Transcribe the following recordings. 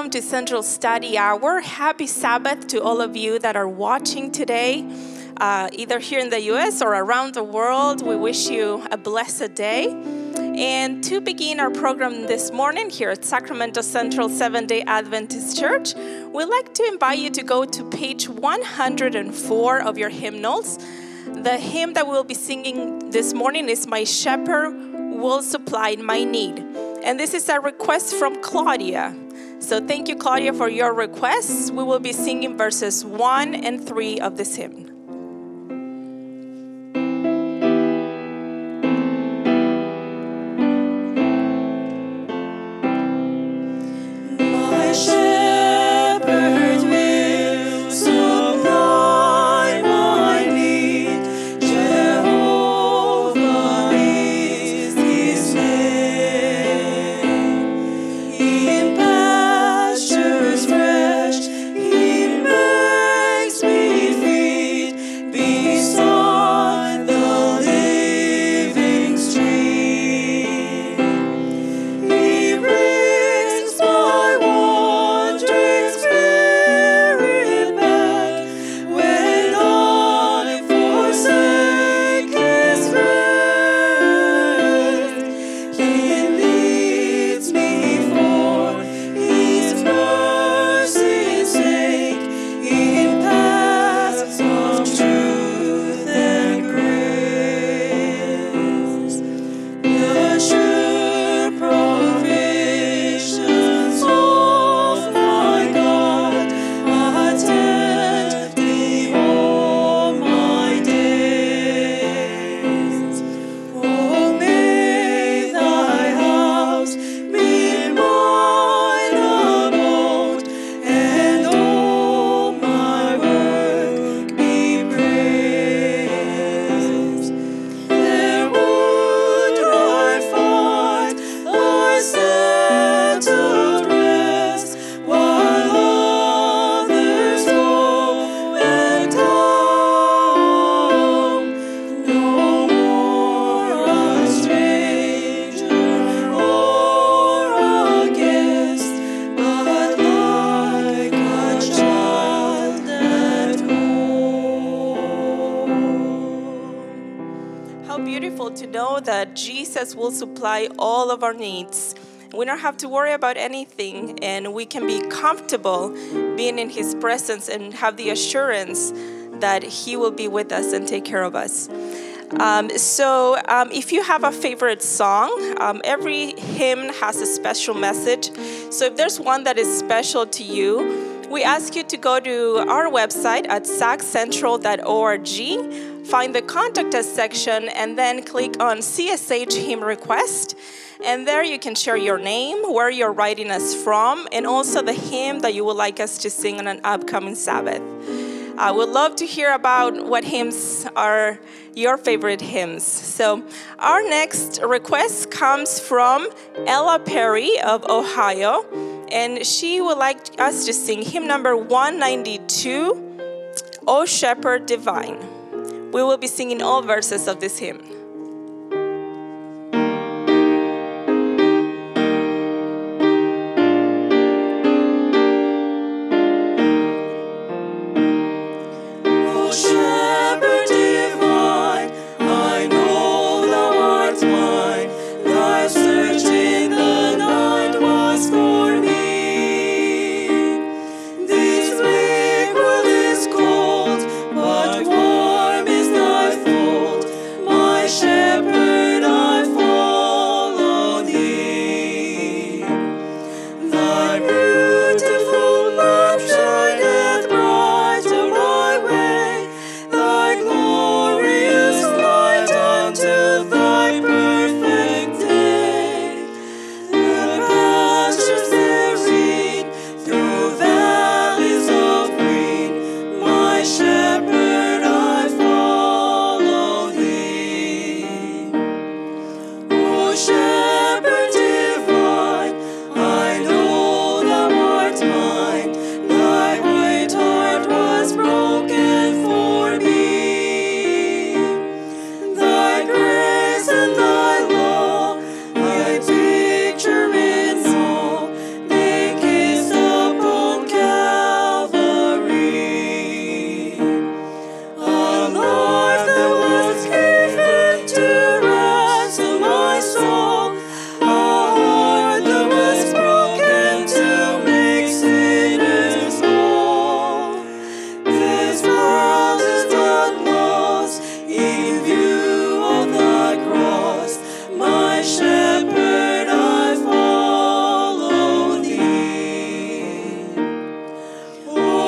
welcome to Central Study Hour. Happy Sabbath to all of you that are watching today, either here in the U.S. or around the world. We wish you a blessed day. And to begin our program this morning here at Sacramento Central Seventh-day Adventist Church, we'd like to invite you to go to page 104 of your hymnals. The hymn that we'll be singing this morning is "My Shepherd Will Supply My Need." And this is a request from Claudia. So thank you, Claudia, for your requests. We will be singing verses 1 and 3 of this hymn. Will supply all of our needs. We don't have to worry about anything, and we can be comfortable being in His presence and have the assurance that He will be with us and take care of us. If you have a favorite song, every hymn has a special message. So if there's one that is special to you, we ask you to go to our website at saccentral.org. Find the Contact Us section and then click on CSH Hymn Request. And there you can share your name, where you're writing us from, and also the hymn that you would like us to sing on an upcoming Sabbath. I would love to hear about what hymns are your favorite hymns. So our next request comes from Ella Perry of Ohio, and she would like us to sing hymn number 192, "O Shepherd Divine." We will be singing all verses of this hymn. My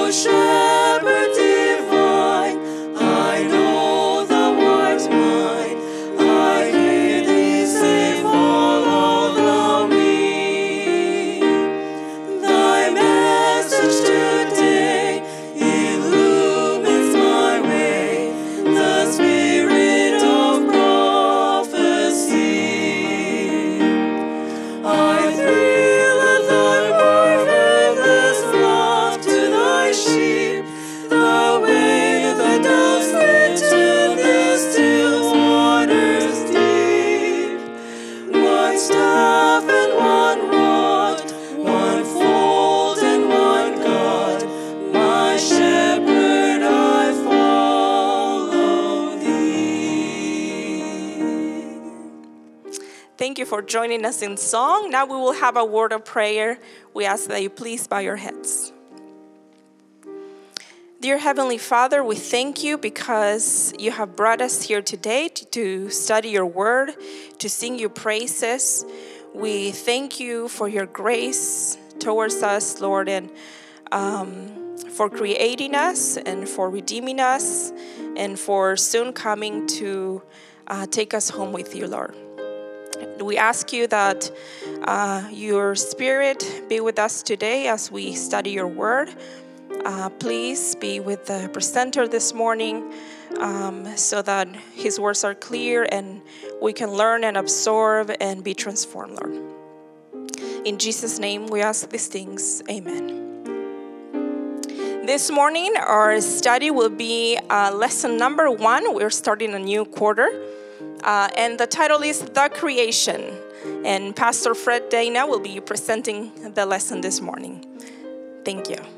shepherd divine, I know the wise mind. I hear thee say, follow me. Thy message today illumines my way, the spirit of prophecy. I thrill at thy marvelous love to thy sheep, the way the doves into the still waters deep. One staff and one rod, one fold and one God, my shepherd, I follow thee. Thank you for joining us in song. Now we will have a word of prayer. We ask that you please bow your heads. Dear Heavenly Father, we thank you because you have brought us here today to study your word, to sing your praises. We thank you for your grace towards us, Lord, and for creating us and for redeeming us and for soon coming to take us home with you, Lord. We ask you that your spirit be with us today as we study your word. Please be with the presenter this morning so that his words are clear and we can learn and absorb and be transformed, Lord. In Jesus' name we ask these things. Amen. This morning our study will be lesson number 1. We're starting a new quarter. And the title is The Creation. And Pastor Fred Dana will be presenting the lesson this morning. Thank you.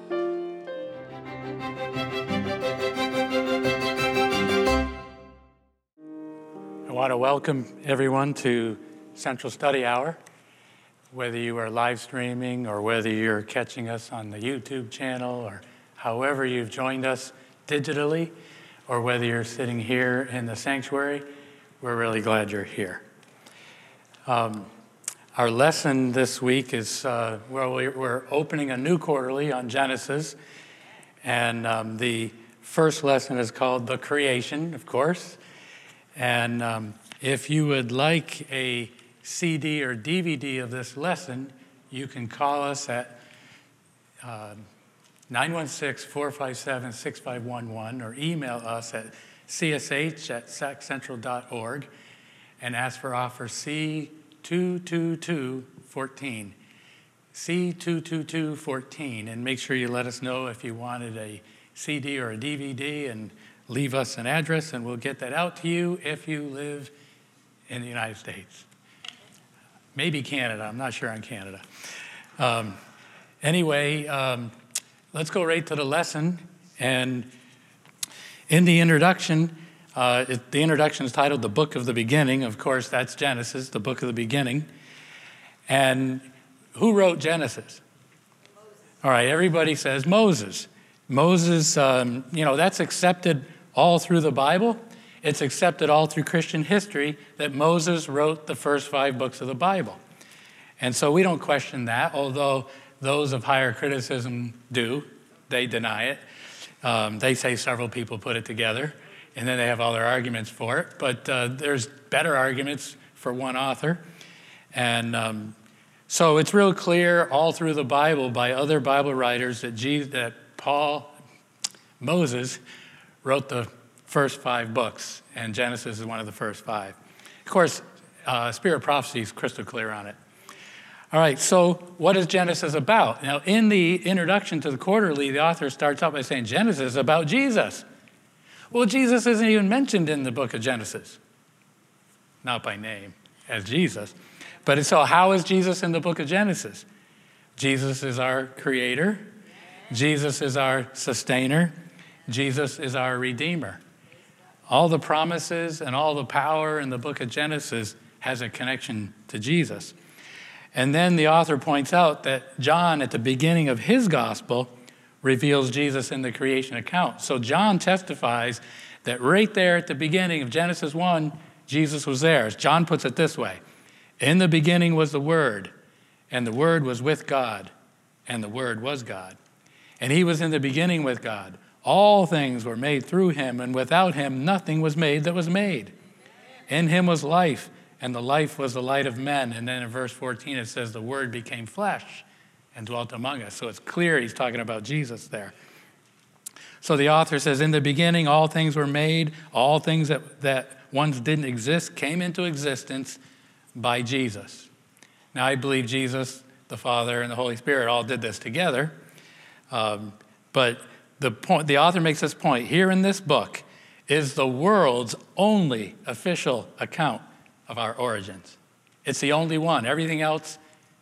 I want to welcome everyone to Central Study Hour, whether you are live streaming or whether you're catching us on the YouTube channel or however you've joined us digitally, or whether you're sitting here in the sanctuary. We're really glad you're here. Our lesson this week is, we're opening a new quarterly on Genesis. And the first lesson is called The Creation, of course. And if you would like a CD or DVD of this lesson, you can call us at 916-457-6511 or email us at csh@saccentral.org and ask for offer C22214. C22214, and make sure you let us know if you wanted a CD or a DVD and leave us an address, and we'll get that out to you if you live in the United States. Maybe Canada. I'm not sure on Canada. Anyway, let's go right to the lesson. And in the introduction, the introduction is titled The Book of the Beginning. Of course, that's Genesis, the book of the beginning. And who wrote Genesis? Moses. All right, everybody says Moses. Moses, that's accepted all through the Bible. It's accepted all through Christian history that Moses wrote the first 5 books of the Bible. And so we don't question that, although those of higher criticism do. They deny it. They say several people put it together, and then they have all their arguments for it. But there's better arguments for one author. And so it's real clear all through the Bible by other Bible writers that Moses wrote the first 5 books, and Genesis is one of the first 5. Of course, Spirit of Prophecy is crystal clear on it. All right, so what is Genesis about? Now, in the introduction to the quarterly, the author starts out by saying Genesis is about Jesus. Well, Jesus isn't even mentioned in the book of Genesis. Not by name, as Jesus. But so how is Jesus in the book of Genesis? Jesus is our creator. Jesus is our sustainer. Jesus is our redeemer. All the promises and all the power in the book of Genesis has a connection to Jesus. And then the author points out that John, at the beginning of his gospel, reveals Jesus in the creation account. So John testifies that right there at the beginning of Genesis 1, Jesus was there. As John puts it this way: in the beginning was the Word, and the Word was with God, and the Word was God. And he was in the beginning with God. All things were made through him, and without him nothing was made that was made. In him was life, and the life was the light of men. And then in verse 14 it says, the Word became flesh and dwelt among us. So it's clear he's talking about Jesus there. So the author says, in the beginning all things were made. All things that once didn't exist came into existence by Jesus. Now I believe Jesus, the Father, and the Holy Spirit all did this together. But the author makes this point. Here in this book is the world's only official account of our origins. It's the only one. Everything else,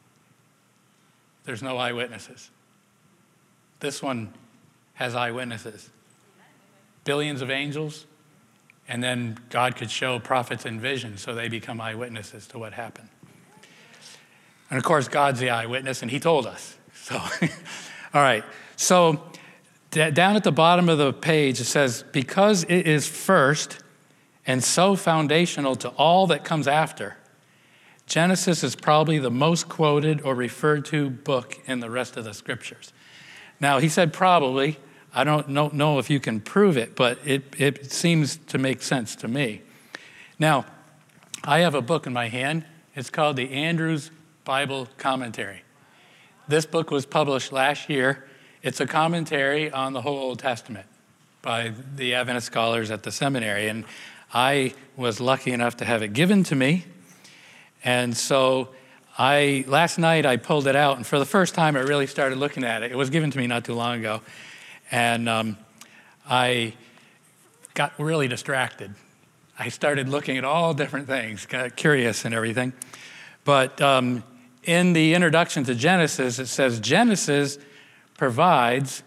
there's no eyewitnesses. This one has eyewitnesses. Billions of angels, and then God could show prophets in visions so they become eyewitnesses to what happened. And of course, God's the eyewitness, and he told us. So, all right. So down at the bottom of the page, it says, because it is first and so foundational to all that comes after, Genesis is probably the most quoted or referred to book in the rest of the scriptures. Now, he said probably. I don't know if you can prove it, but it seems to make sense to me. Now, I have a book in my hand. It's called the Andrews Bible Commentary. This book was published last year. It's a commentary on the whole Old Testament by the Adventist scholars at the seminary. And I was lucky enough to have it given to me. And so last night I pulled it out, and for the first time I really started looking at it. It was given to me not too long ago. And I got really distracted. I started looking at all different things, got curious and everything. But in the introduction to Genesis, it says, Genesis provides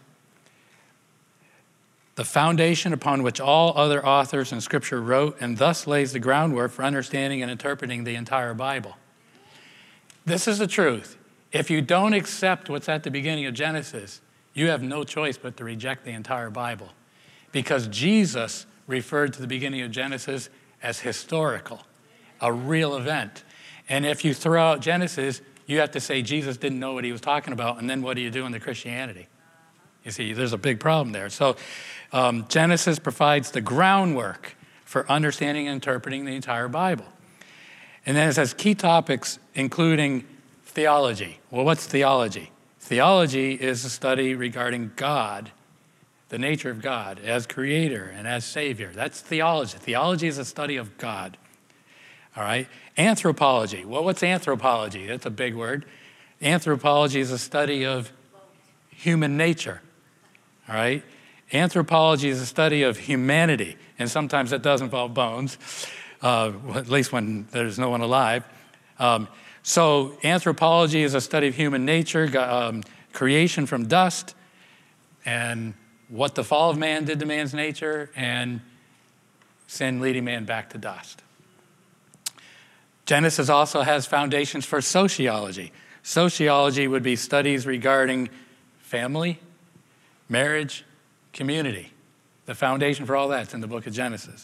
the foundation upon which all other authors in Scripture wrote, and thus lays the groundwork for understanding and interpreting the entire Bible. This is the truth. If you don't accept what's at the beginning of Genesis, you have no choice but to reject the entire Bible, because Jesus referred to the beginning of Genesis as historical, a real event. And if you throw out Genesis, you have to say Jesus didn't know what he was talking about, and then what do you do in the Christianity? You see, there's a big problem there. So Genesis provides the groundwork for understanding and interpreting the entire Bible. And then it says key topics including theology. Well, what's theology? Theology is a study regarding God, the nature of God as creator and as savior. That's theology. Theology is a study of God. All right? Anthropology. Well, what's anthropology? That's a big word. Anthropology is a study of human nature. All right? Anthropology is a study of humanity, and sometimes that does involve bones, at least when there's no one alive. So anthropology is a study of human nature, creation from dust, and what the fall of man did to man's nature, and sin leading man back to dust. Genesis also has foundations for sociology. Sociology would be studies regarding family, marriage, community. The foundation for all that's in the book of Genesis.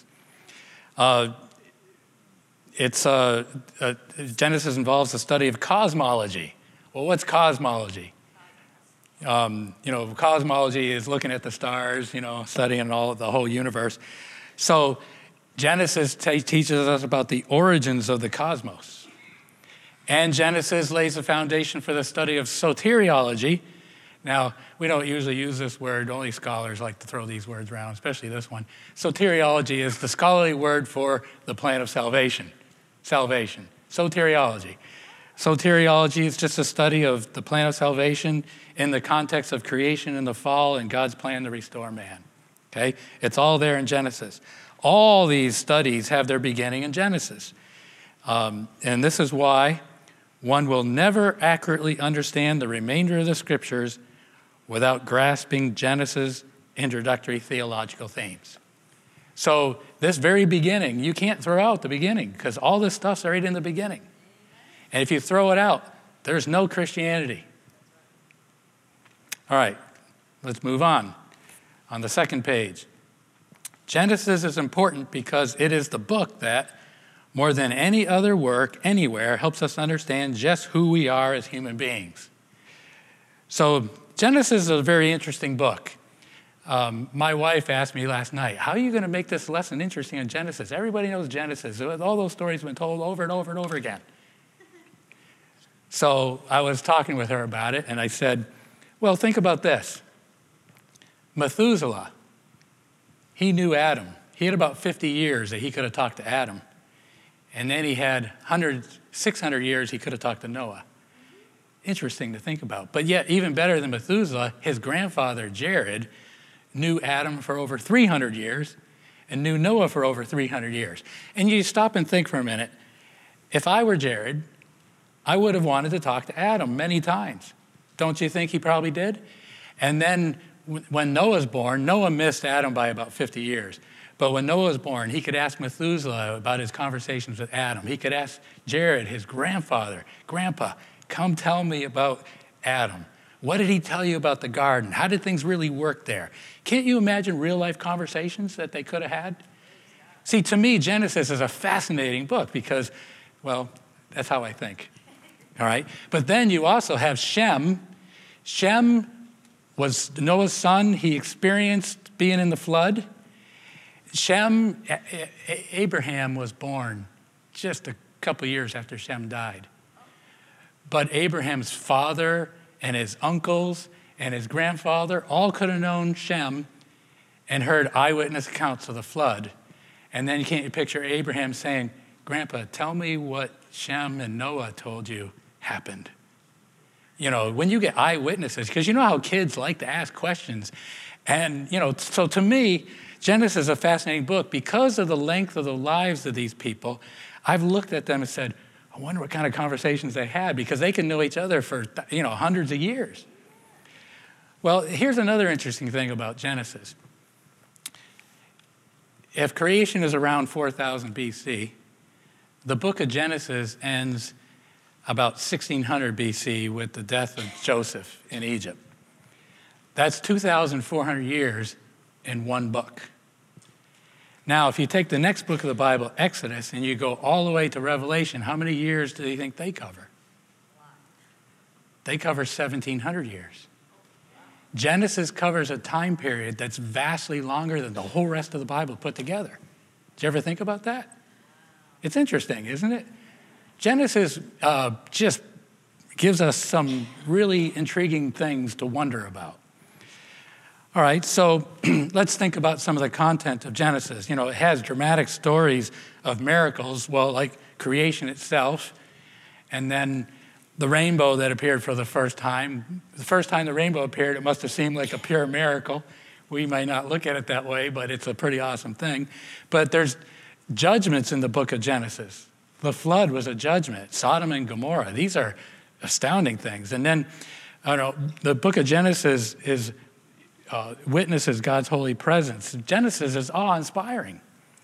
Genesis involves the study of cosmology. Well, what's cosmology? Cosmology is looking at the stars, studying the whole universe. So Genesis teaches us about the origins of the cosmos. And Genesis lays the foundation for the study of soteriology. Now, we don't usually use this word. Only scholars like to throw these words around, especially this one. Soteriology is the scholarly word for the plan of salvation. Salvation. Soteriology. Soteriology is just a study of the plan of salvation in the context of creation and the fall and God's plan to restore man. Okay? It's all there in Genesis. All these studies have their beginning in Genesis. And this is why one will never accurately understand the remainder of the scriptures without grasping Genesis' introductory theological themes. So this very beginning, you can't throw out the beginning because all this stuff's right in the beginning. And if you throw it out, there's no Christianity. All right, let's move on. On the second page, Genesis is important because it is the book that, more than any other work anywhere, helps us understand just who we are as human beings. So Genesis is a very interesting book. My wife asked me last night, how are you going to make this lesson interesting in Genesis? Everybody knows Genesis. All those stories have been told over and over and over again. So I was talking with her about it, and I said, well, think about this. Methuselah, he knew Adam. He had about 50 years that he could have talked to Adam. And then he had 600 years he could have talked to Noah. Interesting to think about. But yet, even better than Methuselah, his grandfather, Jared, knew Adam for over 300 years and knew Noah for over 300 years. And you stop and think for a minute. If I were Jared, I would have wanted to talk to Adam many times. Don't you think he probably did? And then when Noah's born, Noah missed Adam by about 50 years. But when Noah was born, he could ask Methuselah about his conversations with Adam. He could ask Jared, his grandfather, Grandpa, come tell me about Adam. What did he tell you about the garden? How did things really work there? Can't you imagine real-life conversations that they could have had? See, to me, Genesis is a fascinating book because, well, that's how I think. All right? But then you also have Shem. Shem was Noah's son. He experienced being in the flood. Abraham was born just a couple years after Shem died. But Abraham's father and his uncles and his grandfather all could have known Shem and heard eyewitness accounts of the flood. And then you picture Abraham saying, Grandpa, tell me what Shem and Noah told you happened. You know, when you get eyewitnesses, because you know how kids like to ask questions. And, you know, so to me, Genesis is a fascinating book. Because of the length of the lives of these people, I've looked at them and said, I wonder what kind of conversations they had, because they can know each other for, you know, hundreds of years. Well, here's another interesting thing about Genesis. If creation is around 4000 BC, the book of Genesis ends about 1600 BC with the death of Joseph in Egypt. That's 2,400 years in one book. Now, if you take the next book of the Bible, Exodus, and you go all the way to Revelation, how many years do you think they cover? They cover 1,700 years. Genesis covers a time period that's vastly longer than the whole rest of the Bible put together. Did you ever think about that? It's interesting, isn't it? Genesis just gives us some really intriguing things to wonder about. All right, so let's think about some of the content of Genesis. You know, it has dramatic stories of miracles, well, like creation itself, and then the rainbow that appeared for the first time. The first time the rainbow appeared, it must have seemed like a pure miracle. We may not look at it that way, but it's a pretty awesome thing. But there's judgments in the book of Genesis. The flood was a judgment. Sodom and Gomorrah, these are astounding things. And then, the book of Genesis witnesses God's holy presence. Genesis is awe-inspiring.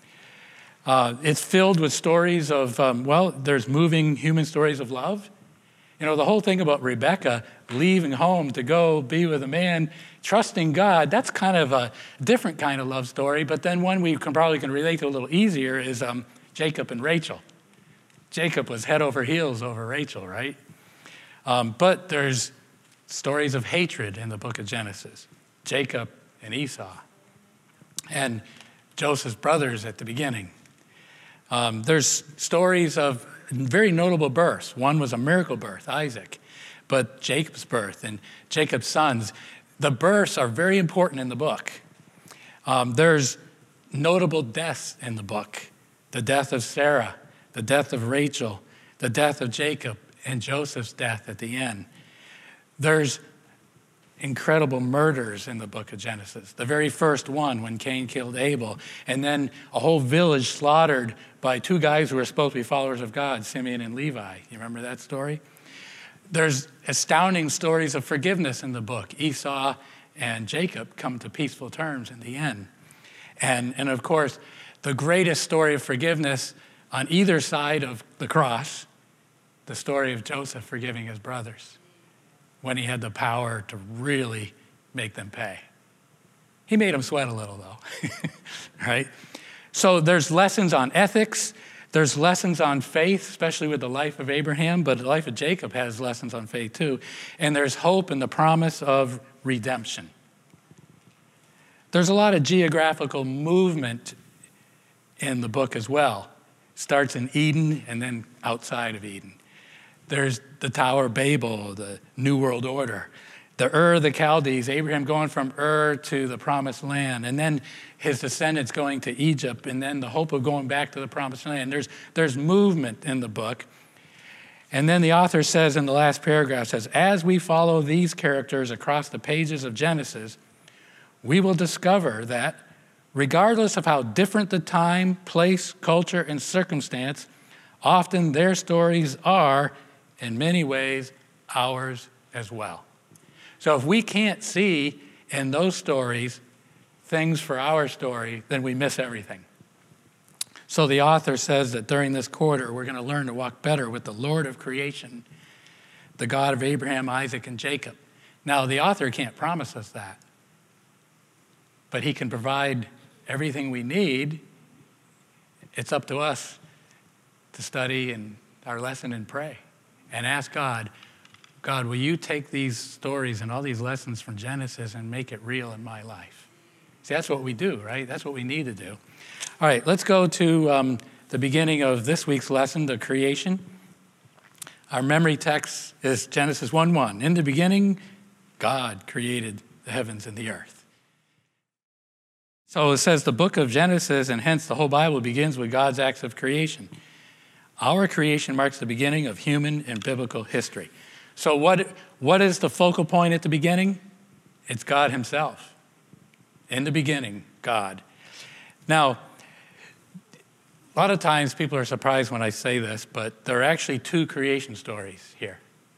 It's filled with stories of, there's moving human stories of love. You know, the whole thing about Rebecca leaving home to go be with a man, trusting God, that's kind of a different kind of love story. But then one we probably can relate to a little easier is Jacob and Rachel. Jacob was head over heels over Rachel, right? But there's stories of hatred in the book of Genesis. Jacob and Esau, and Joseph's brothers at the beginning. There's stories of very notable births. One was a miracle birth, Isaac, but Jacob's birth and Jacob's sons, the births are very important in the book. There's notable deaths in the book. The death of Sarah, the death of Rachel, the death of Jacob, and Joseph's death at the end. There's incredible murders in the book of Genesis. The very first one when Cain killed Abel, and then a whole village slaughtered by two guys who were supposed to be followers of God, Simeon and Levi. You remember that story? There's astounding stories of forgiveness in the book. Esau and Jacob come to peaceful terms in the end. And of course, the greatest story of forgiveness on either side of the cross, the story of Joseph forgiving his brothers when he had the power to really make them pay. He made them sweat a little, though, right? So there's lessons on ethics. There's lessons on faith, especially with the life of Abraham, but the life of Jacob has lessons on faith too. And there's hope in the promise of redemption. There's a lot of geographical movement in the book as well. It starts in Eden and then outside of Eden. There's the Tower of Babel, the New World Order. The Ur of the Chaldees, Abraham going from Ur to the Promised Land, and then his descendants going to Egypt, and then the hope of going back to the Promised Land. There's movement in the book. And then the author says in the last paragraph, says, as we follow these characters across the pages of Genesis, we will discover that regardless of how different the time, place, culture, and circumstance, often their stories are, in many ways, ours as well. So if we can't see in those stories things for our story, then we miss everything. So the author says that during this quarter, we're going to learn to walk better with the Lord of creation, the God of Abraham, Isaac, and Jacob. Now, the author can't promise us that, but he can provide everything we need. It's up to us to study and our lesson and pray and ask God, God, will you take these stories and all these lessons from Genesis and make it real in my life? See, that's what we do, right? That's what we need to do. All right, let's go to the beginning of this week's lesson, the creation. Our memory text is Genesis 1:1. In the beginning, God created the heavens and the earth. So it says the book of Genesis, and hence the whole Bible, begins with God's acts of creation. Our creation marks the beginning of human and biblical history. So what is the focal point at the beginning? It's God himself. In the beginning, God. Now, a lot of times people are surprised when I say this, but there are actually two creation stories here.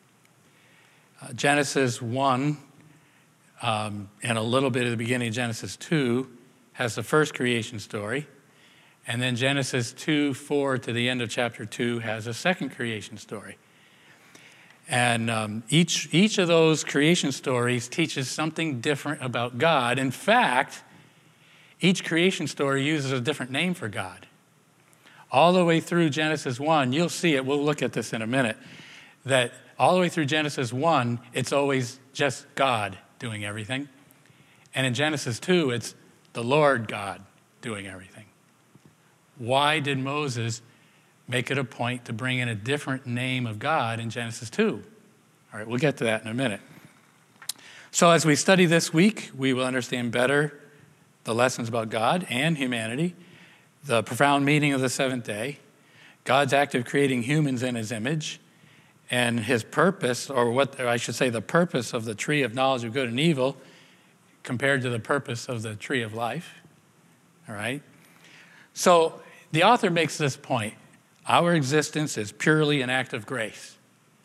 Genesis 1 and a little bit of the beginning of Genesis 2 has the first creation story. And then Genesis 2:4 to the end of chapter 2 has a second creation story. And each of those creation stories teaches something different about God. In fact, each creation story uses a different name for God. All the way through Genesis 1, you'll see it, we'll look at this in a minute, that all the way through Genesis 1, it's always just God doing everything. And in Genesis 2, it's the Lord God doing everything. Why did Moses make it a point to bring in a different name of God in Genesis 2? All right, we'll get to that in a minute. So as we study this week, we will understand better the lessons about God and humanity, the profound meaning of the seventh day, God's act of creating humans in his image, and his purpose, or I should say the purpose of the tree of knowledge of good and evil compared to the purpose of the tree of life. All right? So the author makes this point. Our existence is purely an act of grace.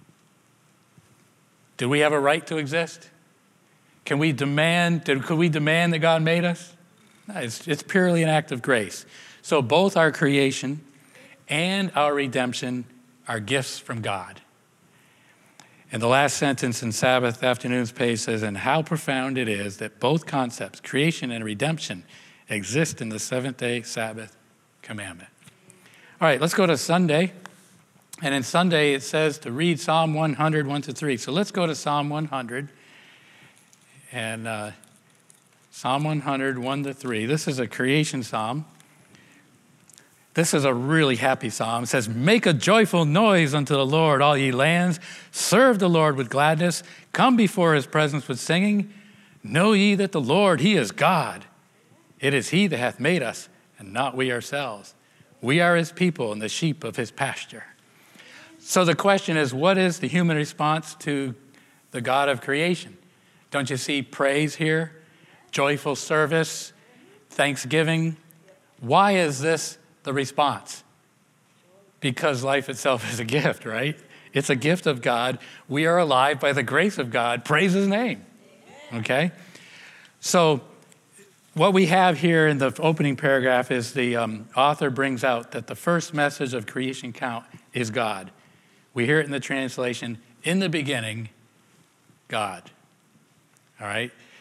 Do we have a right to exist? Could we demand that God made us? No, it's purely an act of grace. So both our creation and our redemption are gifts from God. And the last sentence in Sabbath afternoon's page says, and how profound it is that both concepts, creation and redemption, exist in the seventh-day Sabbath commandment. All right, let's go to Sunday. And in Sunday, it says to read Psalm 100, 1-3. So let's go to Psalm 100. And Psalm 100, 1-3. This is a creation psalm. This is a really happy psalm. It says, make a joyful noise unto the Lord, all ye lands. Serve the Lord with gladness. Come before his presence with singing. Know ye that the Lord, he is God. It is he that hath made us, and not we ourselves. We are his people and the sheep of his pasture. So the question is, what is the human response to the God of creation? Don't you see praise here? Joyful service, thanksgiving. Why is this the response? Because life itself is a gift, right? It's a gift of God. We are alive by the grace of God. Praise his name. Okay? So what we have here in the opening paragraph is the author brings out that the first message of creation count is God. We hear it in the translation, in the beginning, God. All right?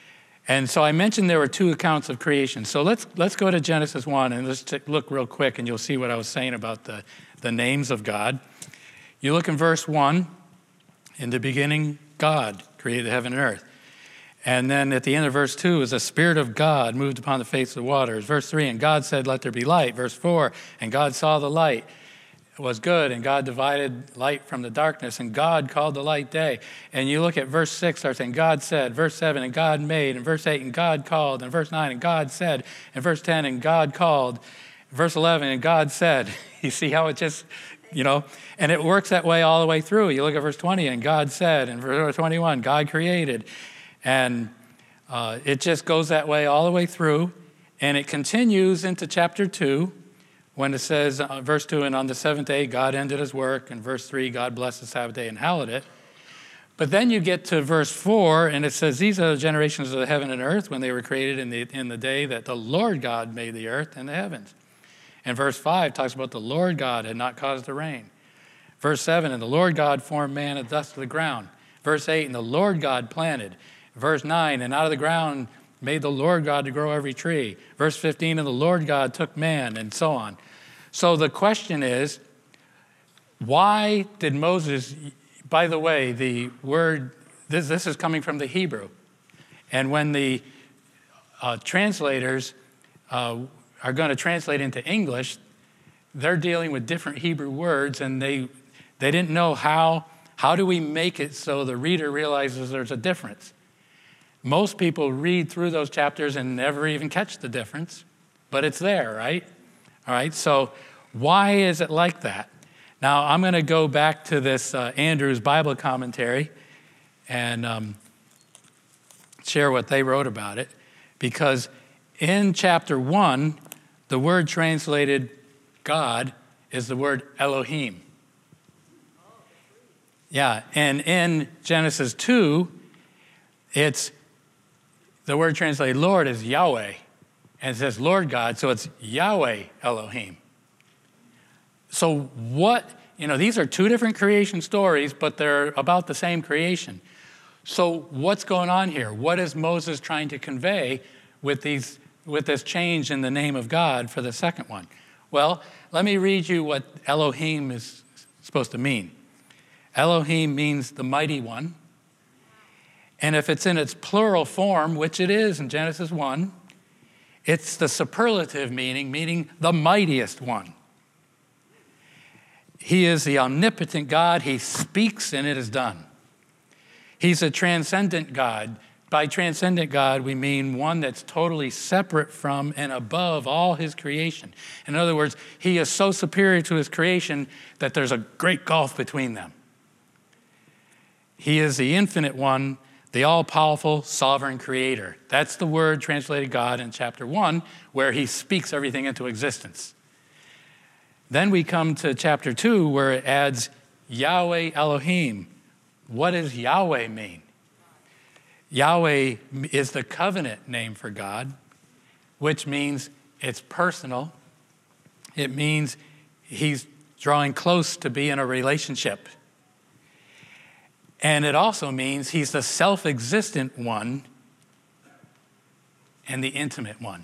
And so I mentioned there were two accounts of creation. So let's go to Genesis 1 and let's look real quick and you'll see what I was saying about the names of God. You look in verse 1, in the beginning, God created heaven and earth. And then at the end of verse 2 is the Spirit of God moved upon the face of the waters. Verse 3, and God said, let there be light. Verse 4, and God saw the light was good, and God divided light from the darkness, and God called the light day. And you look at verse 6, starts saying, God said. Verse 7, and God made. And verse 8, and God called. And verse 9, and God said. And verse 10, and God called. Verse 11, and God said. You see how it just, and it works that way all the way through. You look at verse 20, and God said. And verse 21, God created. And it just goes that way all the way through. And it continues into chapter 2. When it says, verse 2, and on the seventh day, God ended his work. And verse 3, God blessed the Sabbath day and hallowed it. But then you get to verse 4, and it says, these are the generations of the heaven and earth when they were created in the day that the Lord God made the earth and the heavens. And verse 5 talks about the Lord God had not caused the rain. Verse 7, and the Lord God formed man of dust of the ground. Verse 8, and the Lord God planted. Verse 9, and out of the ground made the Lord God to grow every tree. Verse 15, and the Lord God took man, and so on. So the question is, why did Moses, by the way, the word, this is coming from the Hebrew. And when the translators are going to translate into English, they're dealing with different Hebrew words, and they didn't know how do we make it so the reader realizes there's a difference. Most people read through those chapters and never even catch the difference, but it's there, right? All right, so why is it like that? Now, I'm going to go back to this Andrew's Bible commentary and share what they wrote about it, because in chapter 1, the word translated God is the word Elohim. Yeah, and in Genesis 2, it's the word translated Lord is Yahweh. And it says Lord God, so it's Yahweh Elohim. So what, these are two different creation stories, but they're about the same creation. So what's going on here? What is Moses trying to convey with this change in the name of God for the second one? Well, let me read you what Elohim is supposed to mean. Elohim means the mighty one. And if it's in its plural form, which it is in Genesis 1, it's the superlative meaning the mightiest one. He is the omnipotent God. He speaks and it is done. He's a transcendent God. By transcendent God, we mean one that's totally separate from and above all his creation. In other words, he is so superior to his creation that there's a great gulf between them. He is the infinite one, the all-powerful, sovereign creator. That's the word translated God in chapter 1, where he speaks everything into existence. Then we come to chapter 2, where it adds Yahweh Elohim. What does Yahweh mean? Yahweh is the covenant name for God, which means it's personal. It means he's drawing close to be in a relationship. And it also means he's the self-existent one and the intimate one.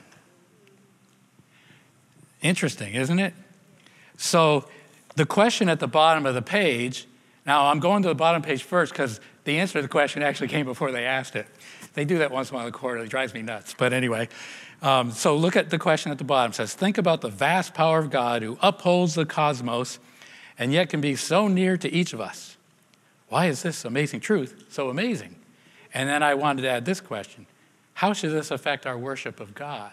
Interesting, isn't it? So the question at the bottom of the page, now I'm going to the bottom page first because the answer to the question actually came before they asked it. They do that once in a while in the quarter. It drives me nuts. But anyway, so look at the question at the bottom. It says, think about the vast power of God who upholds the cosmos and yet can be so near to each of us. Why is this amazing truth so amazing? And then I wanted to add this question. How should this affect our worship of God?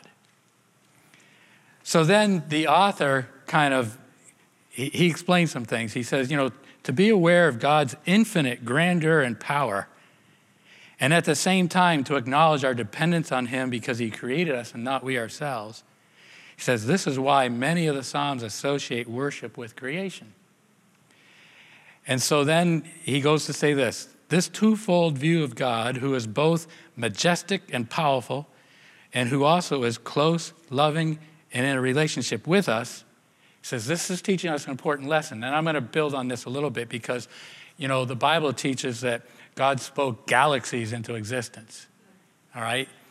So then the author he explains some things. He says, to be aware of God's infinite grandeur and power, and at the same time to acknowledge our dependence on him because he created us and not we ourselves. He says, this is why many of the Psalms associate worship with creation. And so then he goes to say this twofold view of God, who is both majestic and powerful, and who also is close, loving, and in a relationship with us, he says this is teaching us an important lesson. And I'm going to build on this a little bit because, the Bible teaches that God spoke galaxies into existence, all right?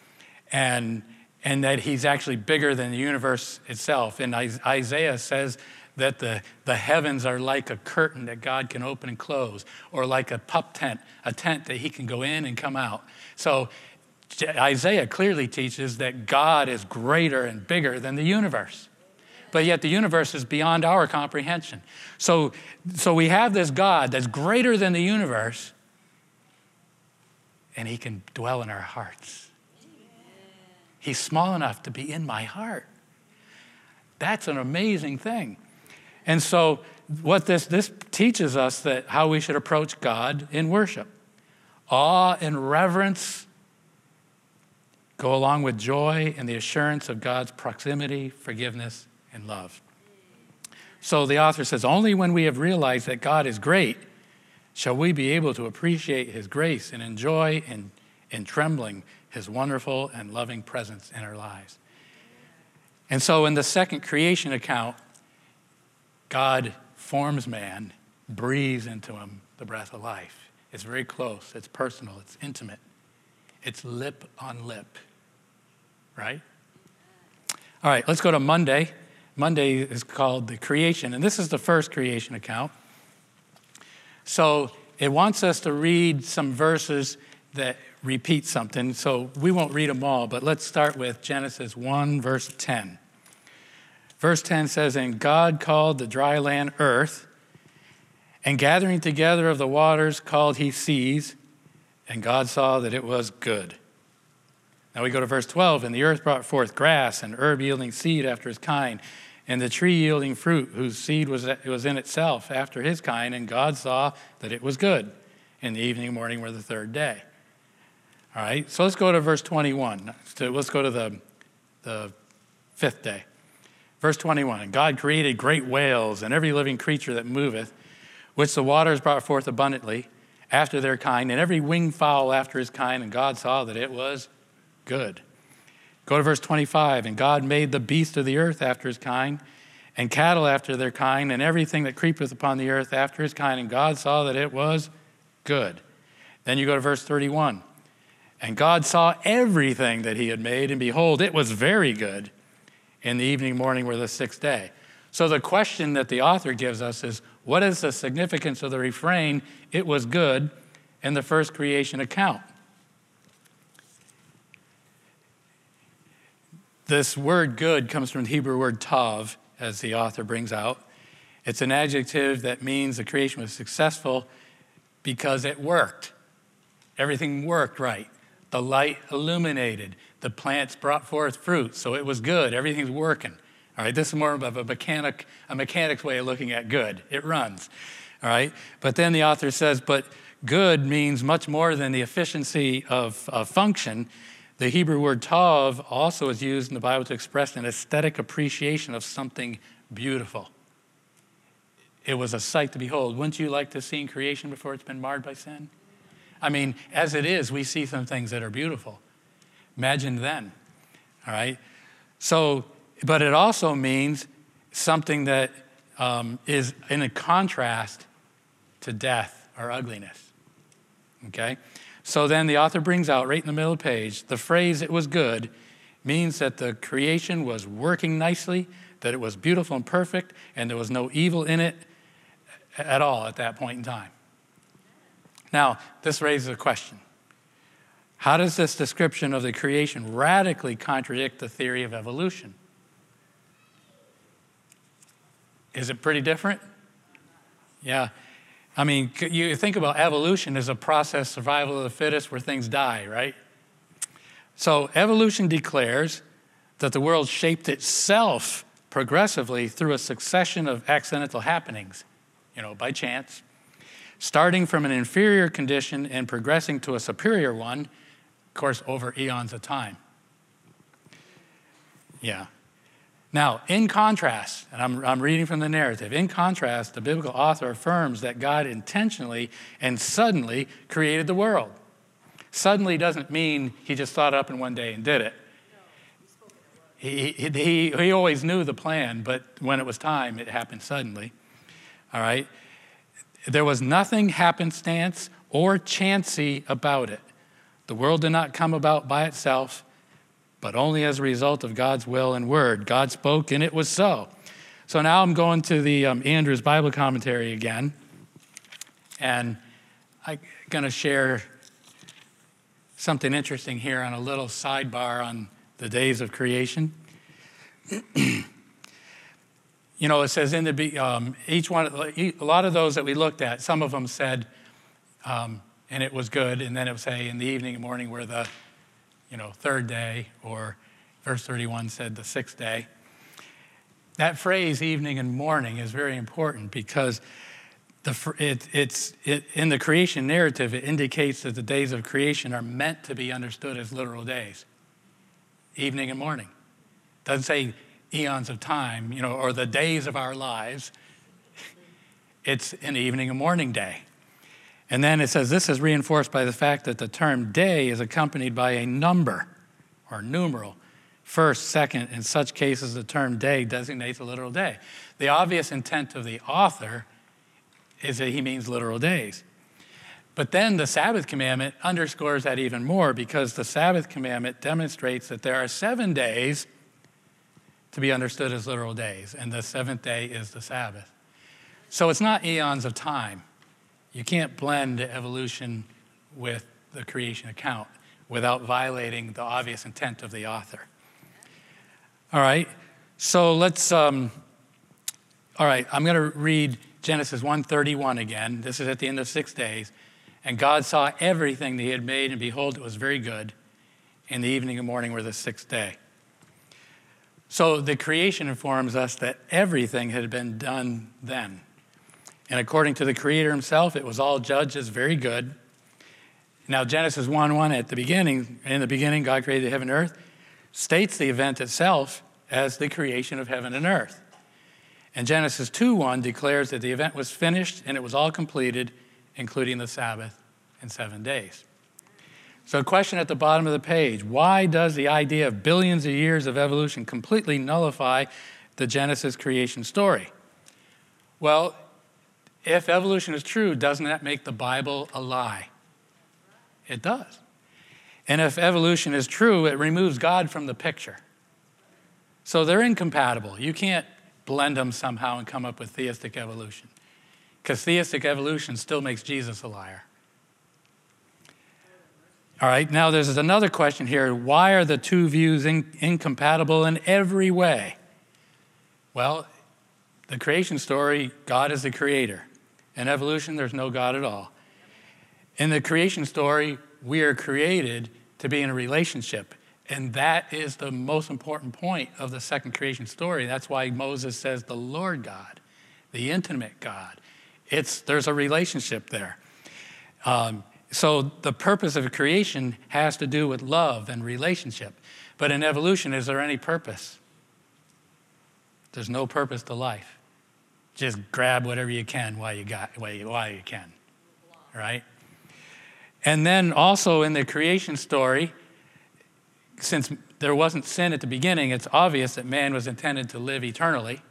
and that he's actually bigger than the universe itself. And Isaiah says that the heavens are like a curtain that God can open and close, or like a pup tent, a tent that he can go in and come out. So Isaiah clearly teaches that God is greater and bigger than the universe. But yet the universe is beyond our comprehension. So we have this God that's greater than the universe, and he can dwell in our hearts. He's small enough to be in my heart. That's an amazing thing. And so what this teaches us that how we should approach God in worship. Awe and reverence go along with joy and the assurance of God's proximity, forgiveness, and love. So the author says, only when we have realized that God is great shall we be able to appreciate his grace and enjoy in trembling his wonderful and loving presence in our lives. And so in the second creation account, God forms man, breathes into him the breath of life. It's very close, it's personal, it's intimate. It's lip on lip, right? All right, let's go to Monday. Monday is called the creation, and this is the first creation account. So it wants us to read some verses that repeat something. So we won't read them all, but let's start with Genesis 1, verse 10. Verse 10 says, and God called the dry land earth, and gathering together of the waters called he seas, and God saw that it was good. Now we go to verse 12, and the earth brought forth grass, and herb yielding seed after his kind, and the tree yielding fruit, whose seed was in itself after his kind, and God saw that it was good. And the evening and morning were the third day. All right, so let's go to verse 21. Let's go to the fifth day. Verse 21, and God created great whales and every living creature that moveth, which the waters brought forth abundantly after their kind, and every winged fowl after his kind, and God saw that it was good. Go to verse 25, and God made the beast of the earth after his kind, and cattle after their kind, and everything that creepeth upon the earth after his kind, and God saw that it was good. Then you go to verse 31, and God saw everything that he had made, and behold, it was very good. And the evening and morning were the sixth day. So the question that the author gives us is, what is the significance of the refrain, it was good, in the first creation account? This word good comes from the Hebrew word tav, as the author brings out. It's an adjective that means the creation was successful because it worked. Everything worked right. The light illuminated. The plants brought forth fruit, so it was good. Everything's working. All right, this is more of a mechanic's way of looking at good. It runs. All right, but then the author says, but good means much more than the efficiency of function. The Hebrew word tav also is used in the Bible to express an aesthetic appreciation of something beautiful. It was a sight to behold. Wouldn't you like to see creation before it's been marred by sin? I mean, as it is, we see some things that are beautiful. Imagine then, all right? So, but it also means something that is in a contrast to death or ugliness, okay? So then the author brings out right in the middle of the page, the phrase, it was good, means that the creation was working nicely, that it was beautiful and perfect, and there was no evil in it at all at that point in time. Now, this raises a question. How does this description of the creation radically contradict the theory of evolution? Is it pretty different? Yeah. I mean, you think about evolution as a process, survival of the fittest, where things die, right? So evolution declares that the world shaped itself progressively through a succession of accidental happenings, by chance, starting from an inferior condition and progressing to a superior one, of course, over eons of time. Yeah. Now, in contrast, and I'm reading from the narrative, in contrast, the biblical author affirms that God intentionally and suddenly created the world. Suddenly doesn't mean he just thought up in one day and did it. He always knew the plan, but when it was time, it happened suddenly. All right? There was nothing happenstance or chancy about it. The world did not come about by itself, but only as a result of God's will and word. God spoke, and it was so. So now I'm going to the Andrews Bible Commentary again, and I'm going to share something interesting here on a little sidebar on the days of creation. You know, it says in the each one, a lot of those that we looked at, some of them said, and it was good, and then it would say in the evening and morning were the, third day, or verse 31 said the sixth day. That phrase, evening and morning, is very important because in the creation narrative, it indicates that the days of creation are meant to be understood as literal days, evening and morning. It doesn't say eons of time, or the days of our lives. It's an evening and morning day. And then it says this is reinforced by the fact that the term day is accompanied by a number or numeral. First, second, in such cases, the term day designates a literal day. The obvious intent of the author is that he means literal days. But then the Sabbath commandment underscores that even more because the Sabbath commandment demonstrates that there are 7 days to be understood as literal days, and the seventh day is the Sabbath. So it's not eons of time. You can't blend evolution with the creation account without violating the obvious intent of the author. All right, so let's, all right, I'm going to read Genesis 1:31 again. This is at the end of 6 days. And God saw everything that he had made, and behold, it was very good. And the evening and morning were the 6th day. So the creation informs us that everything had been done then. And according to the Creator himself, it was all judged as very good. Now, Genesis 1:1 at the beginning, in the beginning, God created heaven and earth, states the event itself as the creation of heaven and earth. And Genesis 2:1 declares that the event was finished and it was all completed, including the Sabbath in 7 days. So a question at the bottom of the page, why does the idea of billions of years of evolution completely nullify the Genesis creation story? Well, if evolution is true, doesn't that make the Bible a lie? It does. And if evolution is true, it removes God from the picture. So they're incompatible. You can't blend them somehow and come up with theistic evolution, because theistic evolution still makes Jesus a liar. All right, now there's another question here. Why are the two views incompatible in every way? Well, the creation story, God is the creator. In evolution, there's no God at all. In the creation story, we are created to be in a relationship. And that is the most important point of the second creation story. That's why Moses says the Lord God, the intimate God. There's a relationship there. So the purpose of creation has to do with love and relationship. But in evolution, is there any purpose? There's no purpose to life. Just grab whatever you can while you can, right? And then also in the creation story, since there wasn't sin at the beginning, it's obvious that man was intended to live eternally.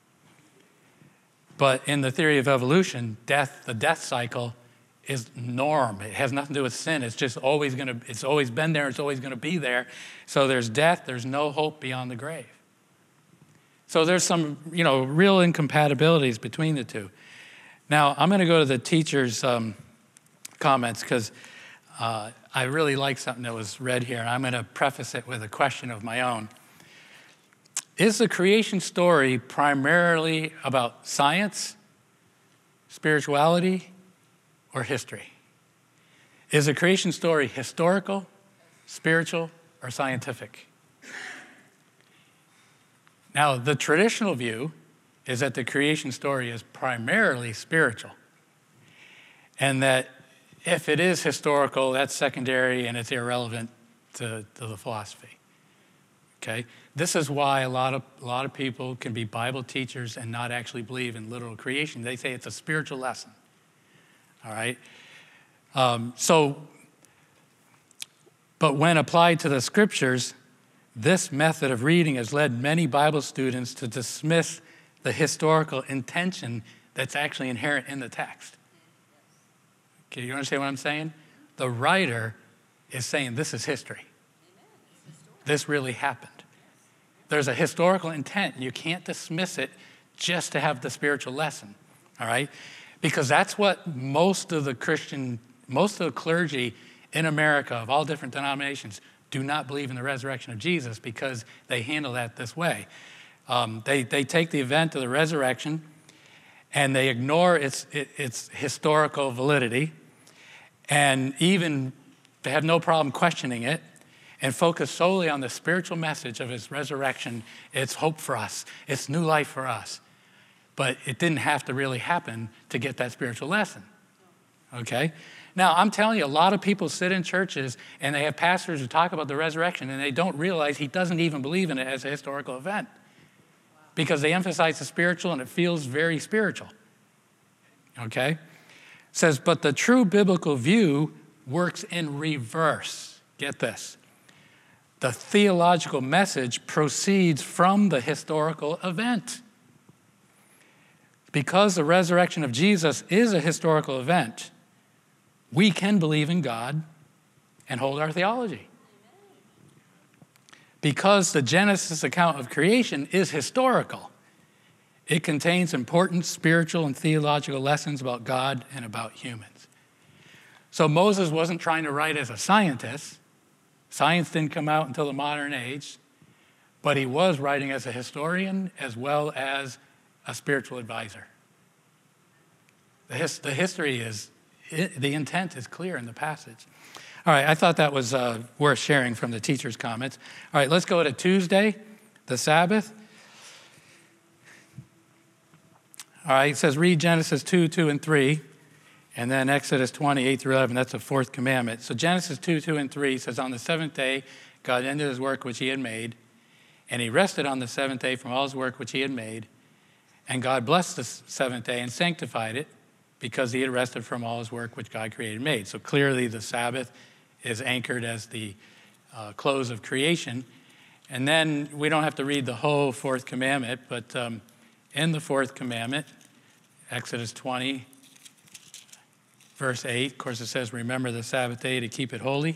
But in the theory of evolution, the death cycle is norm. It has nothing to do with sin. It's just it's always been there, it's always going to be there. So there's death, there's no hope beyond the grave. So there's some, real incompatibilities between the two. Now, I'm going to go to the teacher's comments because I really like something that was read here, and I'm going to preface it with a question of my own. Is the creation story primarily about science, spirituality, or history? Is the creation story historical, spiritual, or scientific? Now, the traditional view is that the creation story is primarily spiritual, and that if it is historical, that's secondary and it's irrelevant to the philosophy. Okay? This is why a lot of people can be Bible teachers and not actually believe in literal creation. They say it's a spiritual lesson. All right? But when applied to the scriptures, this method of reading has led many Bible students to dismiss the historical intention that's actually inherent in the text. Okay, you understand what I'm saying? The writer is saying this is history. this really happened. There's a historical intent, and you can't dismiss it just to have the spiritual lesson, all right? Because that's what most of the clergy in America of all different denominations do not believe in the resurrection of Jesus, because they handle that this way. They take the event of the resurrection and they ignore its historical validity, and even they have no problem questioning it, and focus solely on the spiritual message of his resurrection. It's hope for us. It's new life for us. But it didn't have to really happen to get that spiritual lesson, okay? Now, I'm telling you, a lot of people sit in churches and they have pastors who talk about the resurrection and they don't realize he doesn't even believe in it as a historical event, because they emphasize the spiritual and it feels very spiritual, okay? It says, but the true biblical view works in reverse. Get this. The theological message proceeds from the historical event. Because the resurrection of Jesus is a historical event, we can believe in God and hold our theology. Because the Genesis account of creation is historical, it contains important spiritual and theological lessons about God and about humans. So Moses wasn't trying to write as a scientist. Science didn't come out until the modern age, but he was writing as a historian as well as a spiritual advisor. The history is, the intent is clear in the passage. All right, I thought that was worth sharing from the teacher's comments. All right, let's go to Tuesday, the Sabbath. All right, it says read Genesis 2, 2, and 3, and then Exodus 20, 8 through 11. That's the fourth commandment. So Genesis 2, 2, and 3 says, on the seventh day, God ended his work which he had made, and he rested on the seventh day from all his work which he had made. And God blessed the seventh day and sanctified it, because he had rested from all his work which God created and made. So clearly the Sabbath is anchored as the close of creation. And then we don't have to read the whole fourth commandment, but in the fourth commandment, Exodus 20, verse 8, of course it says, remember the Sabbath day to keep it holy.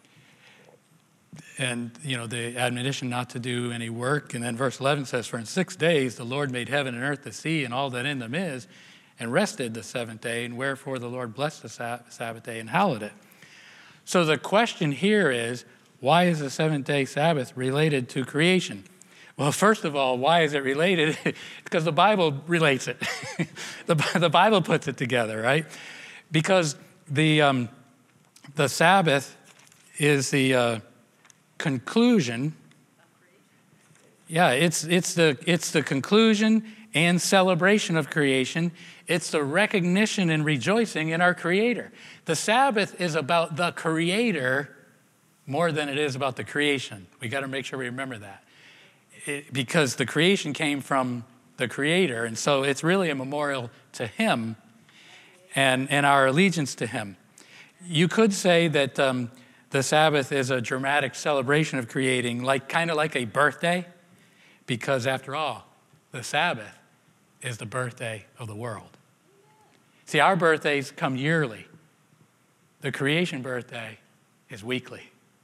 And, the admonition not to do any work. And then verse 11 says, for in 6 days the Lord made heaven and earth, the sea, and all that in them is, and rested the seventh day, and wherefore the Lord blessed the Sabbath day and hallowed it. So the question here is, why is the seventh-day Sabbath related to creation? Well, first of all, why is it related? Because the Bible relates it. The Bible puts it together, right? Because the Sabbath is the conclusion. Yeah, it's the conclusion and celebration of creation. It's the recognition and rejoicing in our Creator. The Sabbath is about the Creator more than it is about the creation. We got to make sure we remember that. Because the creation came from the Creator, and so it's really a memorial to Him and our allegiance to Him. You could say that the Sabbath is a dramatic celebration of creating, kind of like a birthday, because after all, the Sabbath is the birthday of the world. See, our birthdays come yearly. The creation birthday is weekly.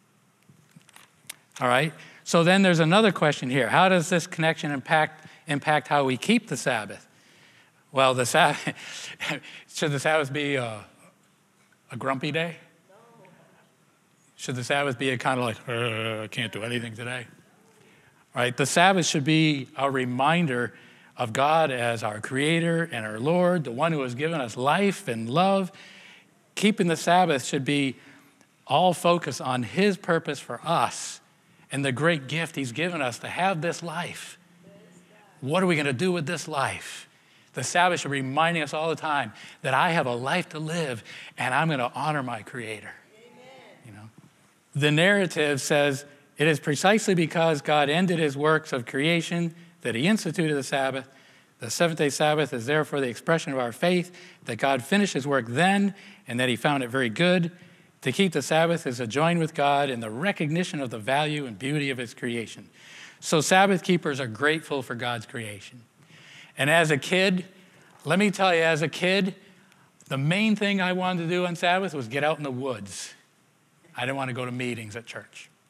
All right? So then there's another question here. How does this connection impact how we keep the Sabbath? Well, the Sabbath, should the Sabbath be a grumpy day? Should the Sabbath be a kind of like, I can't do anything today? All right? The Sabbath should be a reminder of God as our Creator and our Lord, the one who has given us life and love. Keeping the Sabbath should be all focused on His purpose for us and the great gift He's given us to have this life. What are we going to do with this life? The Sabbath should be reminding us all the time that I have a life to live and I'm going to honor my Creator. Amen. The narrative says it is precisely because God ended His works of creation that He instituted the Sabbath. The seventh-day Sabbath is therefore the expression of our faith that God finished His work then and that He found it very good. To keep the Sabbath is to join with God in the recognition of the value and beauty of His creation. So Sabbath keepers are grateful for God's creation. And as a kid, let me tell you, the main thing I wanted to do on Sabbath was get out in the woods. I didn't want to go to meetings at church.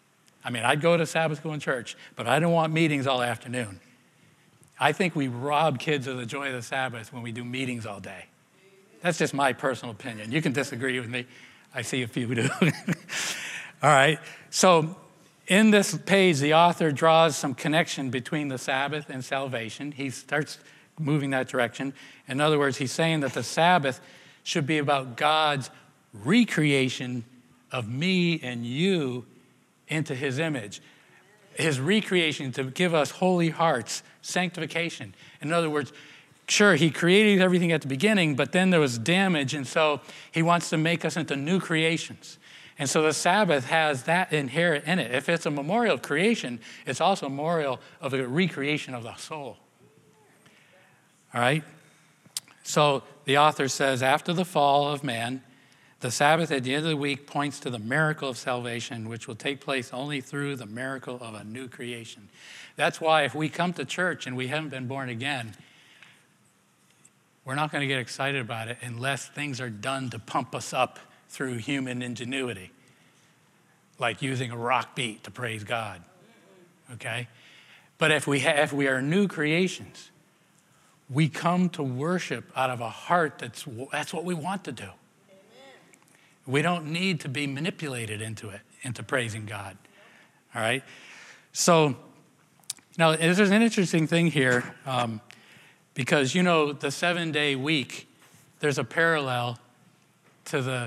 I mean, I'd go to Sabbath school and church, but I don't want meetings all afternoon. I think we rob kids of the joy of the Sabbath when we do meetings all day. That's just my personal opinion. You can disagree with me. I see a few do. All right. So in this page, the author draws some connection between the Sabbath and salvation. He starts moving that direction. In other words, he's saying that the Sabbath should be about God's recreation of me and you into his image. His recreation to give us holy hearts, sanctification. In other words, sure, he created everything at the beginning, but then there was damage, and so he wants to make us into new creations. And so the Sabbath has that inherent in it. If it's a memorial of creation, it's also a memorial of a recreation of the soul. All right? So the author says, after the fall of man, the Sabbath at the end of the week points to the miracle of salvation, which will take place only through the miracle of a new creation. That's why if we come to church and we haven't been born again, we're not going to get excited about it unless things are done to pump us up through human ingenuity, like using a rock beat to praise God, okay? But if we are new creations, we come to worship out of a heart that's what we want to do. We don't need to be manipulated into praising God, all right? So now there's an interesting thing here because, you know, the 7-day week, there's a parallel to the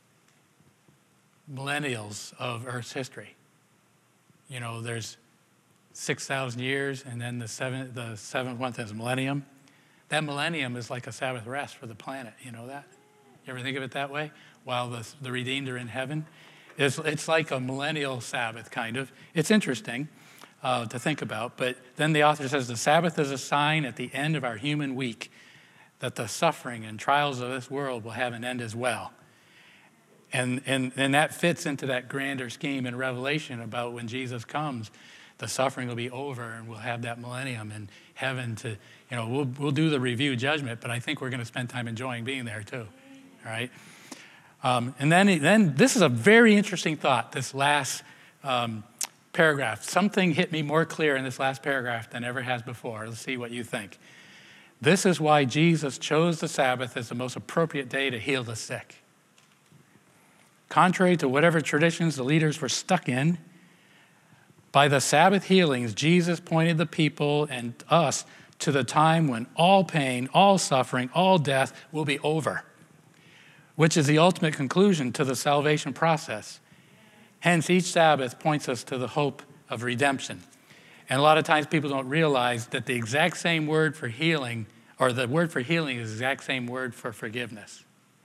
millennials of Earth's history. You know, there's 6,000 years, and then the seventh month is millennium. That millennium is like a Sabbath rest for the planet. You know that? You ever think of it that way? While the redeemed are in heaven. It's like a millennial Sabbath, kind of. It's interesting to think about. But then the author says, the Sabbath is a sign at the end of our human week that the suffering and trials of this world will have an end as well. And that fits into that grander scheme in Revelation about when Jesus comes, the suffering will be over and we'll have that millennium in heaven to, you know, we'll do the review judgment, but I think we're going to spend time enjoying being there too, all right? And then this is a very interesting thought, this last paragraph. Something hit me more clear in this last paragraph than ever has before. Let's see what you think. This is why Jesus chose the Sabbath as the most appropriate day to heal the sick. Contrary to whatever traditions the leaders were stuck in, by the Sabbath healings, Jesus pointed the people and us to the time when all pain, all suffering, all death will be over, which is the ultimate conclusion to the salvation process. Hence, each Sabbath points us to the hope of redemption. And a lot of times people don't realize that the exact same word for healing, or the word for healing is the exact same word for forgiveness.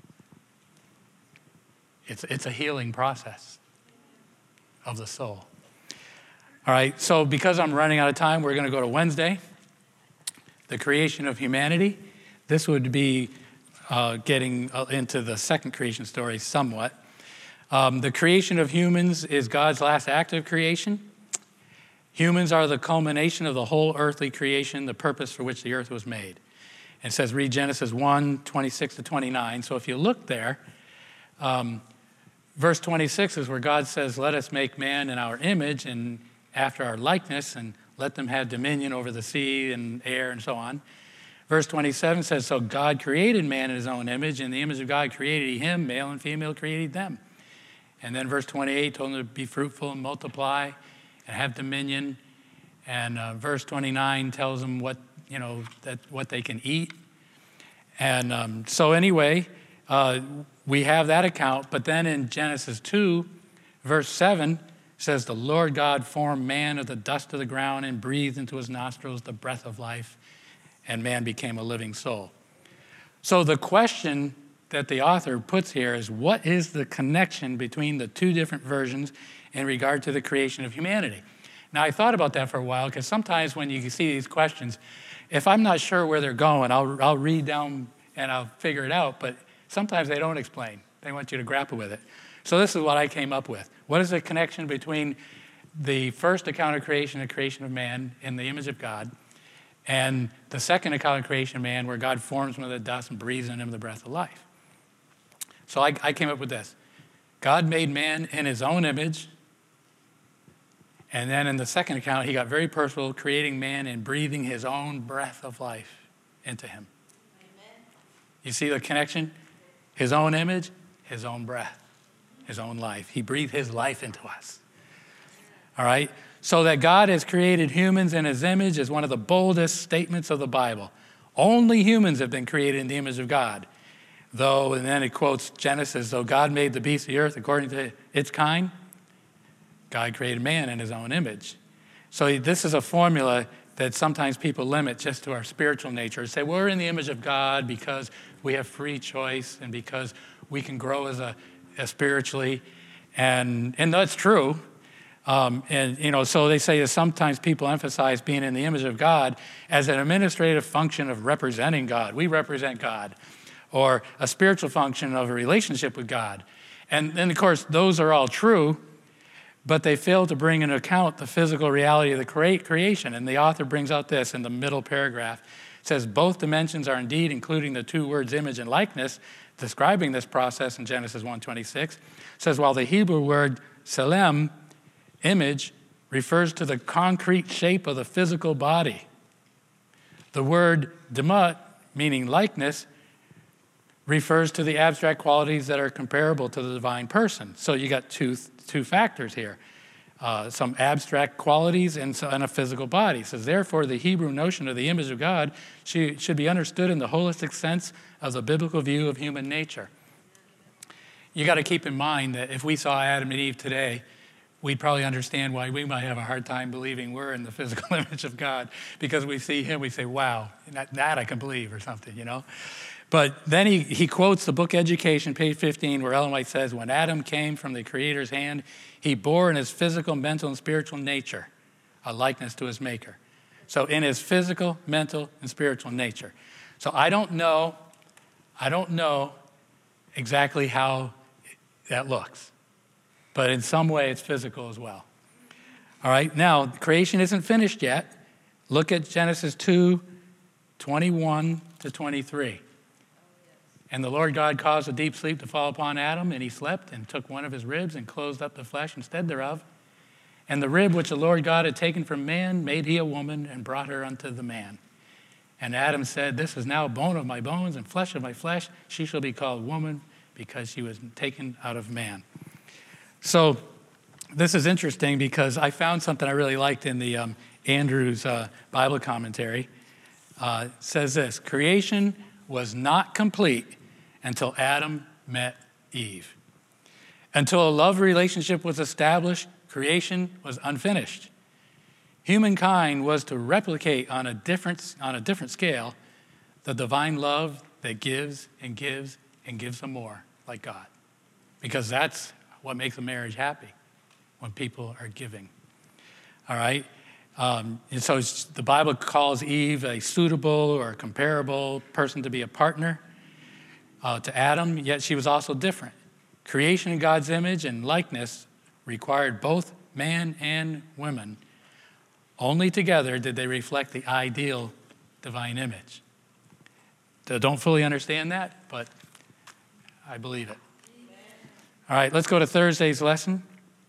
It's a healing process of the soul. All right, so because I'm running out of time, we're going to go to Wednesday, the creation of humanity. This would be getting into the second creation story somewhat. The creation of humans is God's last act of creation. Humans are the culmination of the whole earthly creation, the purpose for which the earth was made. And it says, read Genesis 1, 26 to 29. So if you look there, verse 26 is where God says, let us make man in our image and after our likeness, and let them have dominion over the sea and air and so on. Verse 27 says, so God created man in his own image. In the image of God created he him, male and female created them. And then verse 28 told them to be fruitful and multiply and have dominion. And verse 29 tells them what they can eat. And so anyway, we have that account. But then in Genesis 2, verse 7 says, the Lord God formed man of the dust of the ground and breathed into his nostrils the breath of life, and man became a living soul. So the question that the author puts here is, what is the connection between the two different versions in regard to the creation of humanity? Now, I thought about that for a while, because sometimes when you see these questions, if I'm not sure where they're going, I'll read down and I'll figure it out, but sometimes they don't explain. They want you to grapple with it. So this is what I came up with. What is the connection between the first account of creation, the creation of man in the image of God, and the second account of creation of man, where God forms him of the dust and breathes in him the breath of life? So I came up with this. God made man in his own image, And then in the second account, he got very personal, creating man and breathing his own breath of life into him. Amen. You see the connection? His own image, his own breath, his own life. He breathed his life into us. All right? So that God has created humans in his image is one of the boldest statements of the Bible. Only humans have been created in the image of God. Though, and then it quotes Genesis, though God made the beasts of the earth according to its kind, God created man in his own image. So this is a formula that sometimes people limit just to our spiritual nature. Say, we're in the image of God because we have free choice and because we can grow as spiritually. And that's true. So they say that sometimes people emphasize being in the image of God as an administrative function of representing God. We represent God. Or a spiritual function of a relationship with God. And of course, those are all true, but they fail to bring into account the physical reality of the creation. And the author brings out this in the middle paragraph. It says, both dimensions are indeed including the two words image and likeness, describing this process in Genesis 1:26. It says, while the Hebrew word selem, image, refers to the concrete shape of the physical body. The word demut, meaning likeness, refers to the abstract qualities that are comparable to the divine person. So you got two factors here. Some abstract qualities and a physical body. It says, therefore, the Hebrew notion of the image of God should be understood in the holistic sense of the biblical view of human nature. You got to keep in mind that if we saw Adam and Eve today, we'd probably understand why we might have a hard time believing we're in the physical image of God. Because we see him, we say, wow, that I can believe, or something, you know. But then he quotes the book Education, page 15, where Ellen White says, when Adam came from the Creator's hand, he bore in his physical, mental, and spiritual nature a likeness to his maker. So in his physical, mental, and spiritual nature. So I don't know exactly how that looks. But in some way, it's physical as well. All right, now, creation isn't finished yet. Look at Genesis 2:21 to 23. And the Lord God caused a deep sleep to fall upon Adam, and he slept and took one of his ribs and closed up the flesh instead thereof. And the rib which the Lord God had taken from man made he a woman and brought her unto the man. And Adam said, this is now bone of my bones and flesh of my flesh. She shall be called woman because she was taken out of man. So this is interesting because I found something I really liked in the Andrews Bible commentary. It says this, creation was not complete until Adam met Eve. Until a love relationship was established, creation was unfinished. Humankind was to replicate on a different scale the divine love that gives and gives and gives some more, like God. Because that's what makes a marriage happy, when people are giving. All right? And so the Bible calls Eve a suitable or comparable person to be a partner to Adam, yet she was also different. Creation in God's image and likeness required both man and woman. Only together did they reflect the ideal divine image. Don't fully understand that, but I believe it. All right, let's go to Thursday's lesson.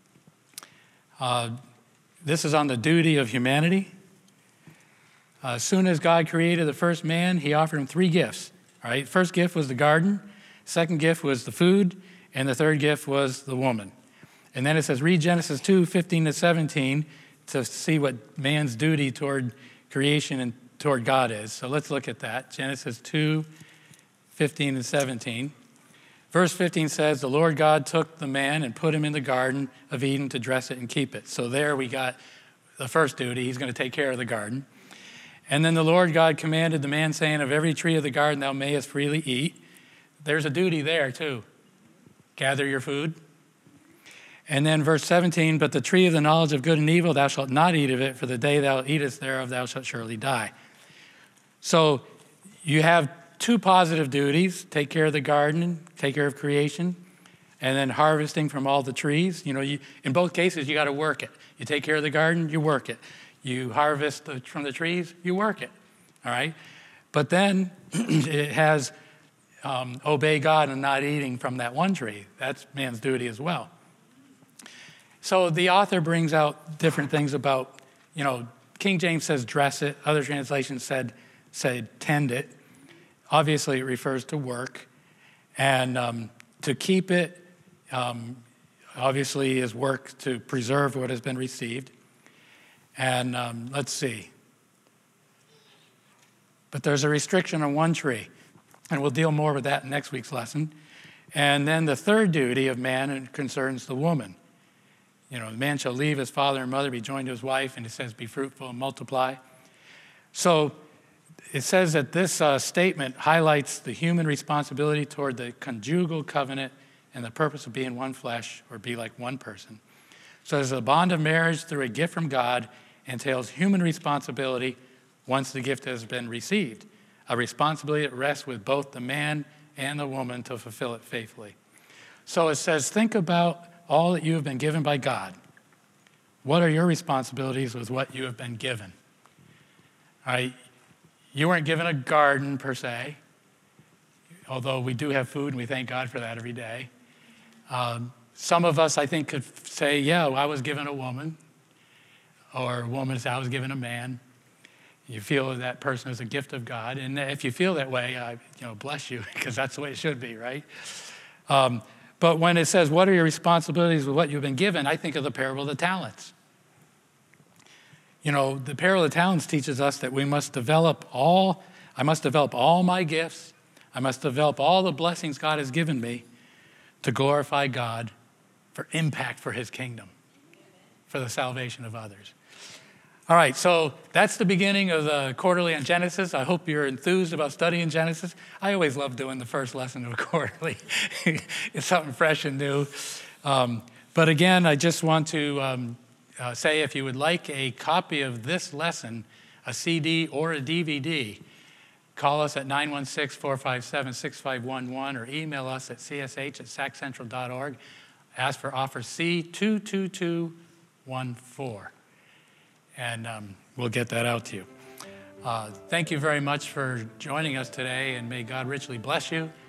This is on the duty of humanity. As soon as God created the first man, he offered him 3 gifts. All right, first gift was the garden, second gift was the food, and the third gift was the woman. And then it says, read Genesis 2:15 to 17 to see what man's duty toward creation and toward God is. So let's look at that. Genesis 2:15 and 17. Verse 15 says, the Lord God took the man and put him in the Garden of Eden to dress it and keep it. So there we got the first duty. He's going to take care of the garden. And then the Lord God commanded the man, saying, of every tree of the garden thou mayest freely eat. There's a duty there too. Gather your food. And then verse 17, but the tree of the knowledge of good and evil, thou shalt not eat of it, for the day thou eatest thereof, thou shalt surely die. So you have 2 positive duties: take care of the garden, take care of creation, and then harvesting from all the trees. You know, in both cases, you got to work it. You take care of the garden, you work it. You harvest from the trees, you work it. All right? But then it has obey God and not eating from that one tree. That's man's duty as well. So the author brings out different things about, King James says dress it. Other translations say tend it. Obviously, it refers to work. And to keep it, obviously, is work to preserve what has been received. And let's see. But there's a restriction on one tree. And we'll deal more with that in next week's lesson. And then the third duty of man concerns the woman. The man shall leave his father and mother, be joined to his wife, and it says, be fruitful and multiply. So it says that this statement highlights the human responsibility toward the conjugal covenant and the purpose of being one flesh, or be like one person. So as the bond of marriage through a gift from God entails human responsibility once the gift has been received, a responsibility that rests with both the man and the woman to fulfill it faithfully. So it says, think about all that you have been given by God. What are your responsibilities with what you have been given? All right, you weren't given a garden per se, although we do have food and we thank God for that every day. Some of us, I think, could say, yeah, well, I was given a woman, or a woman said, I was given a man. You feel that person is a gift of God. And if you feel that way, bless you, because that's the way it should be, right? But when it says, what are your responsibilities with what you've been given, I think of the parable of the talents. The parable of the talents teaches us that I must develop all my gifts. I must develop all the blessings God has given me to glorify God for impact for his kingdom, for the salvation of others. All right, so that's the beginning of the quarterly on Genesis. I hope you're enthused about studying Genesis. I always love doing the first lesson of a quarterly. It's something fresh and new. But again, I just want to say if you would like a copy of this lesson, a CD or a DVD, call us at 916-457-6511 or email us at csh@saccentral.org. Ask for offer C22214. And we'll get that out to you. Thank you very much for joining us today, and may God richly bless you.